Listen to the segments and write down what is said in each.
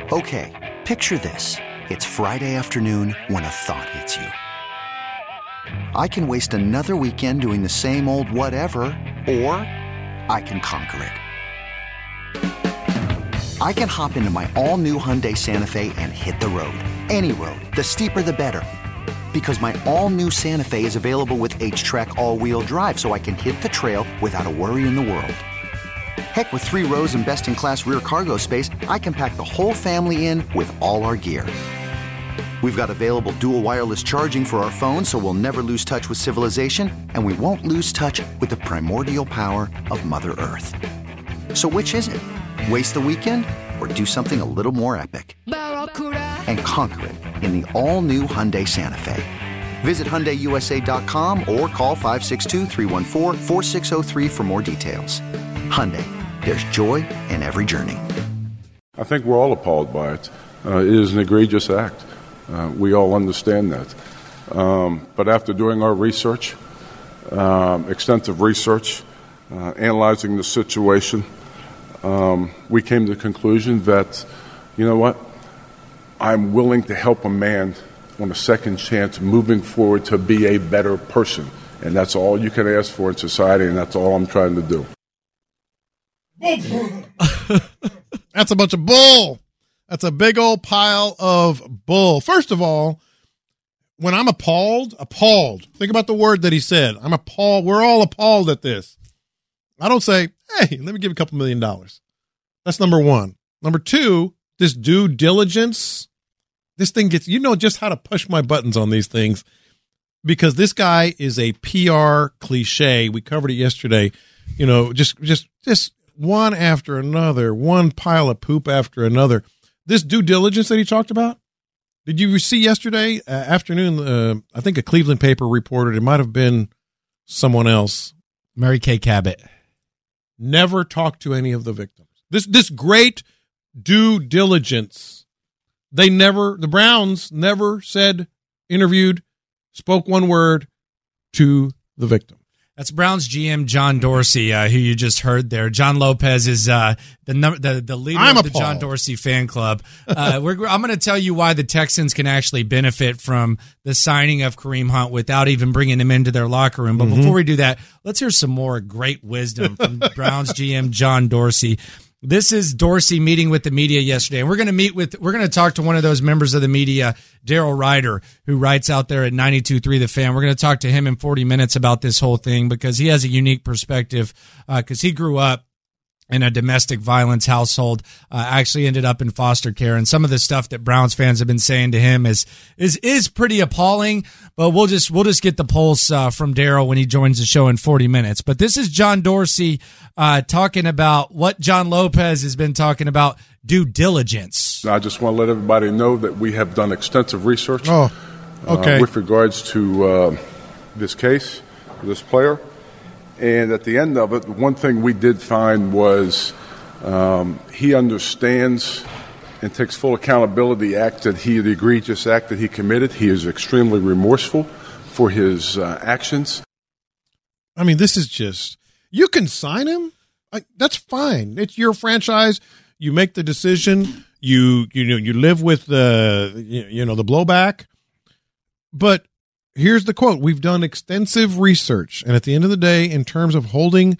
Okay, picture this. It's Friday afternoon when a thought hits you. I can waste another weekend doing the same old whatever, or I can conquer it. I can hop into my all-new Hyundai Santa Fe and hit the road. Any road. The steeper, the better. Because my all-new Santa Fe is available with H-Track all-wheel drive, so I can hit the trail without a worry in the world. Heck, with 3 rows and best-in-class rear cargo space, I can pack the whole family in with all our gear. We've got available dual wireless charging for our phones, so we'll never lose touch with civilization, and we won't lose touch with the primordial power of Mother Earth. So which is it? Waste the weekend or do something a little more epic? And conquer it in the all-new Hyundai Santa Fe. Visit HyundaiUSA.com or call 562-314-4603 for more details. Hyundai, there's joy in every journey. I think we're all appalled by it. It is an egregious act. We all understand that. But after doing our research, extensive research, analyzing the situation, we came to the conclusion that, you know what, I'm willing to help a man on a second chance moving forward to be a better person. And that's all you can ask for in society, and that's all I'm trying to do. That's a bunch of bull. That's a big old pile of bull. First of all, when I'm appalled, think about the word that he said. I'm appalled. We're all appalled at this. I don't say, hey, let me give a couple $1 million. That's number one. Number two, this due diligence. This thing gets, you know just how to push my buttons on these things, because this guy is a PR cliche. We covered it yesterday. You know, just one after another, one pile of poop after another. This due diligence that he talked about, did you see yesterday afternoon? I think a Cleveland paper reported, it might have been someone else. Mary Kay Cabot. Never talked to any of the victims. This great due diligence. The Browns never interviewed, spoke one word to the victim. That's Browns GM John Dorsey, who you just heard there. John Lopez is the leader of the John Dorsey fan club. I'm going to tell you why the Texans can actually benefit from the signing of Kareem Hunt without even bringing him into their locker room. But before we do that, let's hear some more great wisdom from Browns GM John Dorsey. This is Dorsey meeting with the media yesterday, and we're going to talk to one of those members of the media, Daryl Ryder, who writes out there at 92.3 The Fan. We're going to talk to him in 40 minutes about this whole thing because he has a unique perspective because he grew up in a domestic violence household, actually ended up in foster care. And some of the stuff that Browns fans have been saying to him is pretty appalling, but we'll just get the pulse from Daryl when he joins the show in 40 minutes. But this is John Dorsey talking about what John Lopez has been talking about, due diligence. I just want to let everybody know that we have done extensive research with regards to this case, this player. And at the end of it, one thing we did find was he understands and takes full accountability the egregious act that he committed. He is extremely remorseful for his actions. I mean, this is just, you can sign him. That's fine. It's your franchise. You make the decision. You live with the blowback. But here's the quote. We've done extensive research, and at the end of the day, in terms of doing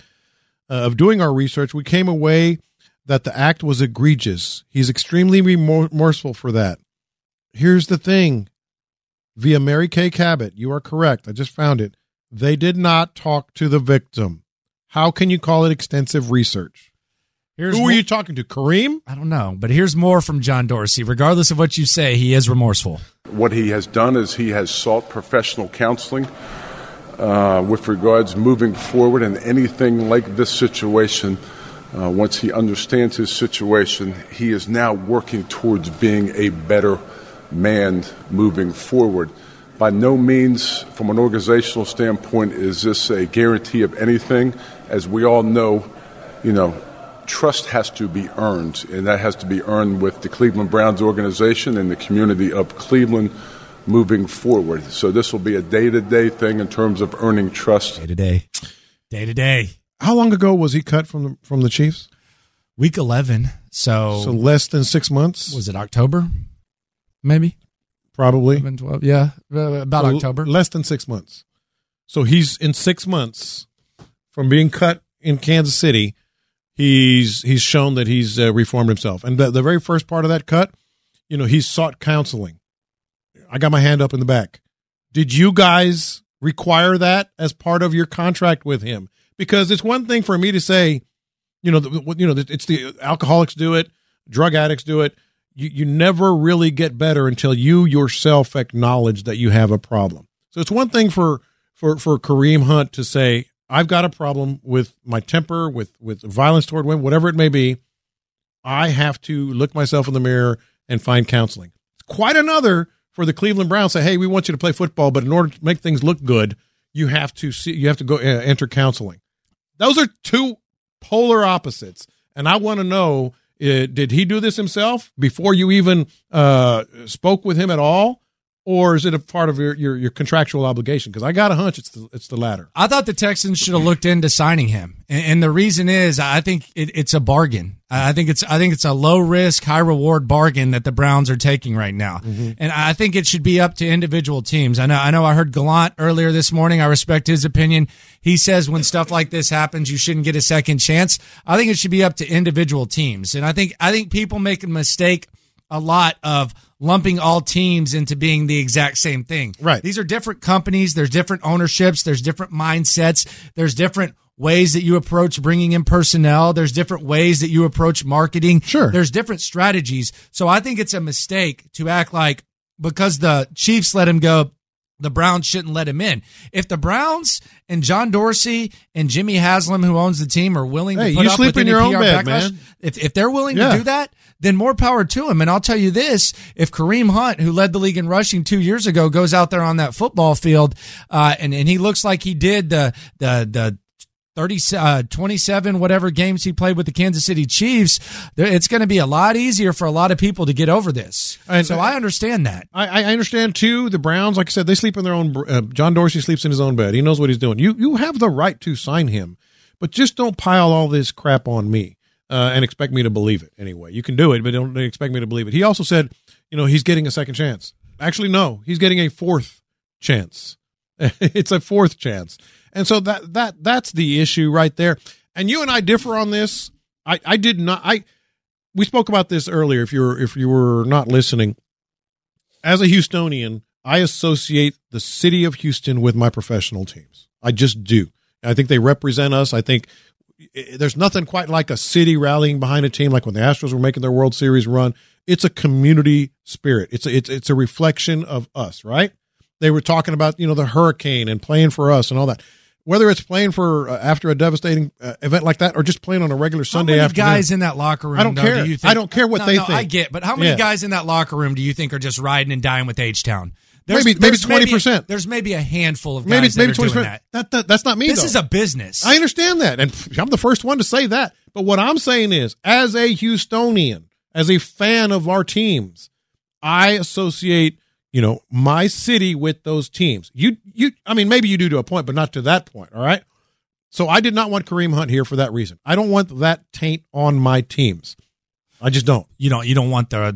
our research, we came away that the act was egregious. He's extremely remorseful for that. Here's the thing. Via Mary Kay Cabot, you are correct. I just found it. They did not talk to the victim. How can you call it extensive research? Who were you talking to, Kareem? I don't know, but here's more from John Dorsey. Regardless of what you say, he is remorseful. What he has done is he has sought professional counseling with regards moving forward in anything like this situation. Once he understands his situation, he is now working towards being a better man moving forward. By no means, from an organizational standpoint, is this a guarantee of anything. As we all know, trust has to be earned, and that has to be earned with the Cleveland Browns organization and the community of Cleveland moving forward. So this will be a day-to-day thing in terms of earning trust. Day-to-day. How long ago was he cut from the Chiefs? Week 11. So less than 6 months. Was it October? Maybe. Probably. 11, 12. Yeah, about October. Less than 6 months. So he's in 6 months from being cut in Kansas City. He's shown that he's reformed himself. And the very first part of that cut, he's sought counseling. I got my hand up in the back. Did you guys require that as part of your contract with him? Because it's one thing for me to say, it's the alcoholics do it, drug addicts do it. You never really get better until you yourself acknowledge that you have a problem. So it's one thing for Kareem Hunt to say, I've got a problem with my temper, with violence toward women, whatever it may be. I have to look myself in the mirror and find counseling. It's quite another for the Cleveland Browns to say, hey, we want you to play football, but in order to make things look good, you have to go enter counseling. Those are two polar opposites. And I want to know, did he do this himself before you even spoke with him at all? Or is it a part of your contractual obligation? Because I got a hunch it's the latter. I thought the Texans should have looked into signing him, and the reason is I think it's a bargain. I think it's a low risk, high reward bargain that the Browns are taking right now, and I think it should be up to individual teams. I know. I heard Gallant earlier this morning. I respect his opinion. He says when stuff like this happens, you shouldn't get a second chance. I think it should be up to individual teams, and I think people make a mistake a lot of lumping all teams into being the exact same thing. Right. These are different companies. There's different ownerships. There's different mindsets. There's different ways that you approach bringing in personnel. There's different ways that you approach marketing. Sure. There's different strategies. So I think it's a mistake to act like because the Chiefs let him go, the Browns shouldn't let him in. If the Browns and John Dorsey and Jimmy Haslam, who owns the team, are willing to put up with any PR backlash, man. If they're willing to do that, then more power to him. And I'll tell you this, if Kareem Hunt, who led the league in rushing 2 years ago, goes out there on that football field, and he looks like he did the 27 whatever games he played with the Kansas City Chiefs, it's going to be a lot easier for a lot of people to get over this. And so I understand that. I understand too. The Browns, like I said, they sleep in their own. John Dorsey sleeps in his own bed. He knows what he's doing. You have the right to sign him, but just don't pile all this crap on me and expect me to believe it. Anyway, you can do it, but don't expect me to believe it. He also said, he's getting a second chance. Actually, no, he's getting a fourth chance. It's a fourth chance. And so that's the issue right there. And you and I differ on this. We spoke about this earlier. If you were not listening, as a Houstonian, I associate the city of Houston with my professional teams. I just do. I think they represent us. I think there's nothing quite like a city rallying behind a team, like when the Astros were making their World Series run. It's a community spirit. It's a reflection of us, right? They were talking about the hurricane and playing for us and all that. Whether it's playing for after a devastating event like that or just playing on a regular Sunday afternoon. How many guys in that locker room, I don't care. Do you think, I don't care what they think. I get, but how many guys in that locker room do you think are just riding and dying with H-Town? Maybe 20%. There's maybe a handful of guys that are 20%. Doing that. That's not me, This though. is a business. I understand that, and I'm the first one to say that. But what I'm saying is, as a Houstonian, as a fan of our teams, I associate my city with those teams. Maybe you do to a point, but not to that point. All right. So I did not want Kareem Hunt here for that reason. I don't want that taint on my teams. I just don't. You don't want the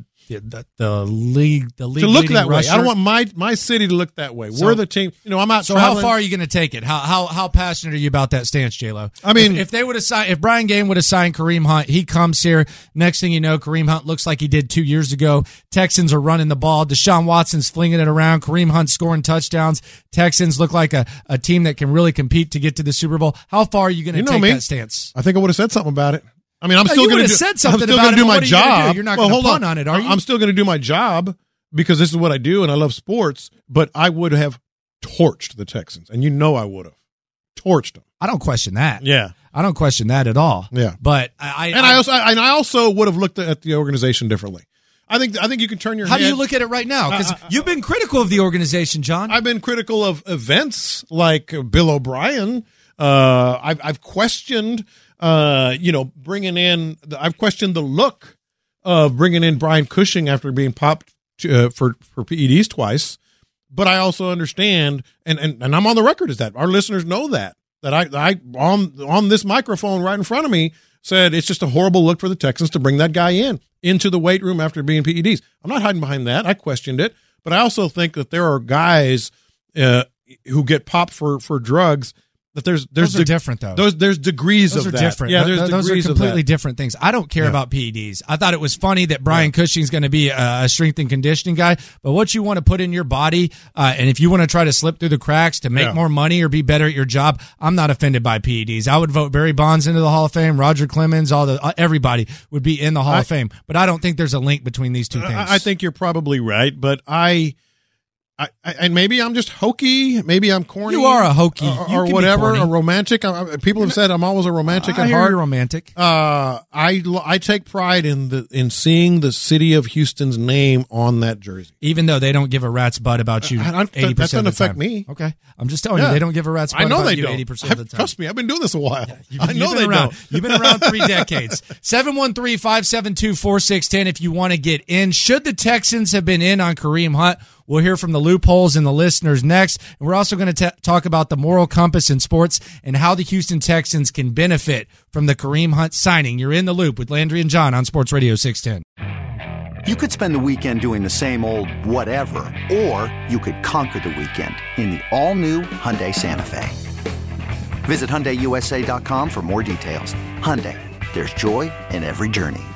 league to look that way. rusher. I don't want my city to look that way. We're the team. I'm out. So traveling. how far are you going to take it? How passionate are you about that stance, J-Lo? I mean, if they would have signed, if Brian Game would have signed Kareem Hunt, he comes here. Next thing you know, Kareem Hunt looks like he did 2 years ago. Texans are running the ball. Deshaun Watson's flinging it around. Kareem Hunt scoring touchdowns. Texans look like a team that can really compete to get to the Super Bowl. How far are you going to take that stance? I think I would have said something about it. I mean, I'm still going to do my job. You're not going to punt on it, are you? I'm still going to do my job because this is what I do and I love sports, but I would have torched the Texans, and I would have torched them. I don't question that. Yeah. I don't question that at all. Yeah. But I also would have looked at the organization differently. I think you can turn your head. How do you look at it right now? Because you've been critical of the organization, John. I've been critical of events like Bill O'Brien. I've questioned bringing in. I've questioned the look of bringing in Brian Cushing after being popped for PEDs twice. But I also understand, and I'm on the record as that our listeners know that I on this microphone right in front of me said it's just a horrible look for the Texans to bring that guy into the weight room after being PEDs. I'm not hiding behind that. I questioned it. But I also think that there are guys who get popped for drugs. That those are different though. There's degrees those of are that. Different. Yeah, there's those degrees are completely of that. different things. I don't care about PEDs. I thought it was funny that Brian Cushing's going to be a strength and conditioning guy, but what you want to put in your body, and if you want to try to slip through the cracks to make more money or be better at your job, I'm not offended by PEDs. I would vote Barry Bonds into the Hall of Fame, Roger Clemens, everybody would be in the Hall of Fame. But I don't think there's a link between these two things. I think you're probably right, but and maybe I'm just hokey. Maybe I'm corny. You are a hokey, or whatever. A romantic. People have said I'm always a romantic at heart. You're romantic. I take pride in seeing the city of Houston's name on that jersey, even though they don't give a rat's butt about you. 80% that doesn't of the affect time. me. Okay, I'm just telling you, they don't give a rat's butt about you 80% of the time. Trust me, I've been doing this a while. I know they don't. You've been around 3 decades. 713-572-4610 if you want to get in. Should the Texans have been in on Kareem Hunt? We'll hear from the loopholes and the listeners next. And we're also going to talk about the moral compass in sports and how the Houston Texans can benefit from the Kareem Hunt signing. You're in the loop with Landry and John on Sports Radio 610. You could spend the weekend doing the same old whatever, or you could conquer the weekend in the all-new Hyundai Santa Fe. Visit HyundaiUSA.com for more details. Hyundai, there's joy in every journey.